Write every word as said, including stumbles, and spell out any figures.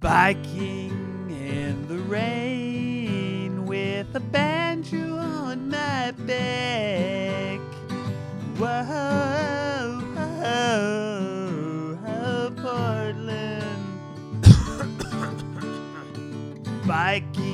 Biking in the rain with a banjo on my back. Whoa, whoa, whoa, Portland. Biking